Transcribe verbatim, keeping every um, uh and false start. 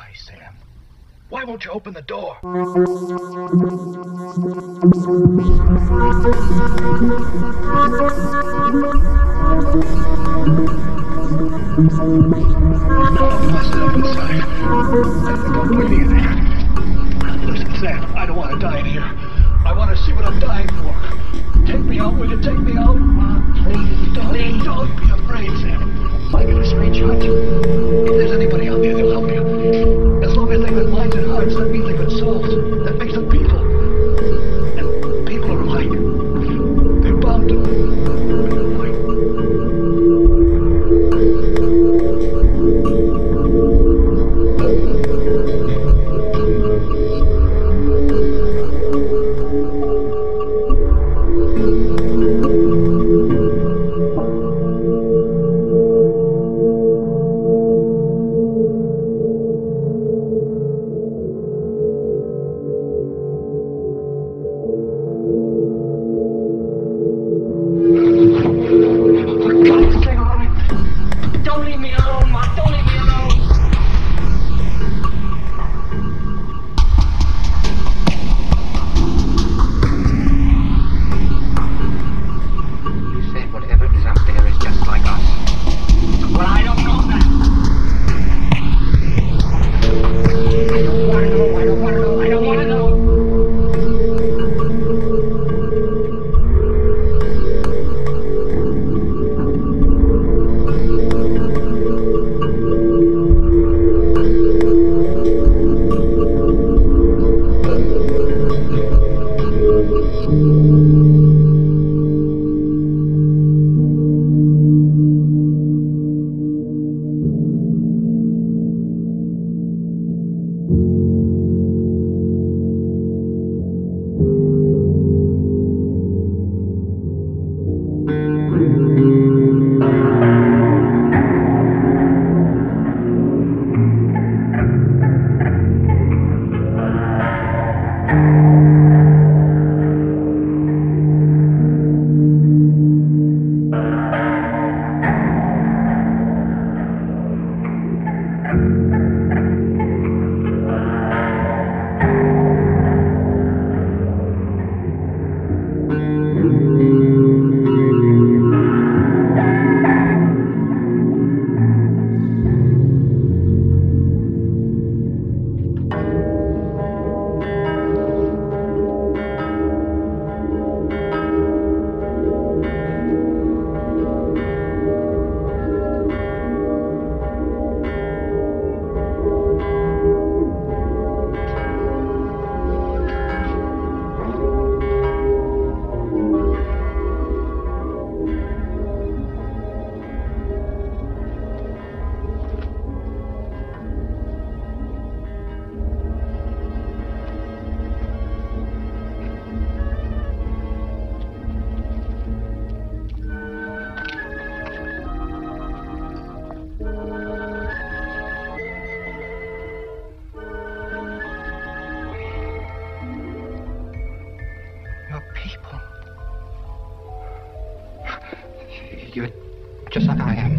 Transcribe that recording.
Why, Sam? Why won't you open the door? I'm myself inside. I think I'm bleeding in there. Listen, Sam, I don't want to die in here. I want to see what I'm dying for. Take me out, will you? Take me out. Please, don't, please. Don't be afraid, Sam. I got a straight shot. If there's anybody out there, they'll help you. As long as they've got minds and hearts, that means they've got souls. That makes them people. And people are alike. They're bound to fight. You're just like I am.